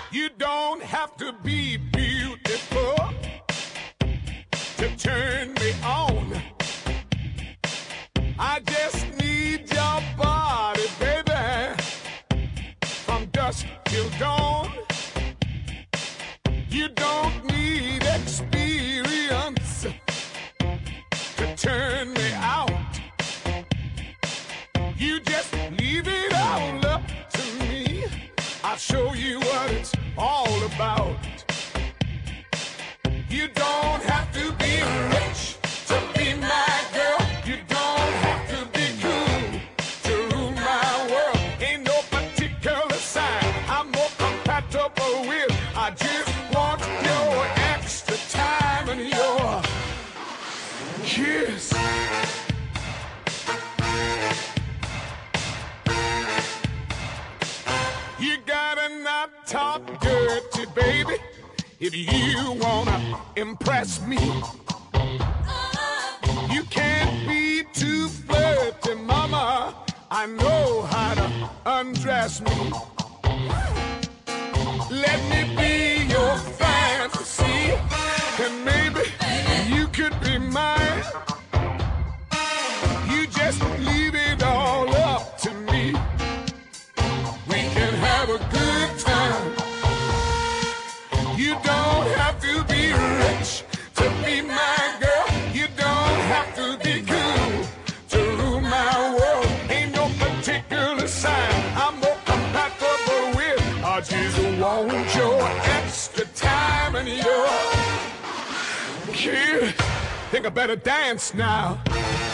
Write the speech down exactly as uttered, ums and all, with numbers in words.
You don't have to be beautiful to turn me on. I just need your body, baby, from dusk till dawn. You don't need experience to turn me out. You just leave it all up to me. I'll show you what it's all about. You don't have to be rich to be my girl. You don't have to be cool to rule my world. Ain't no particular sign I'm more compatible with. I just want your extra time and your kiss. You gotta not talk dirty, baby, if you wanna impress me. You can't be too flirty, mama. I know how to undress me. Let me be your fantasy, and maybe you could be mine. You just leave it all up to me. We can have a good time. You don't have to be rich to be my girl. You don't have to be cool to rule my world. Ain't no particular sign I'm more compatible with. I just want your extra time and your kiss. Think I better dance now.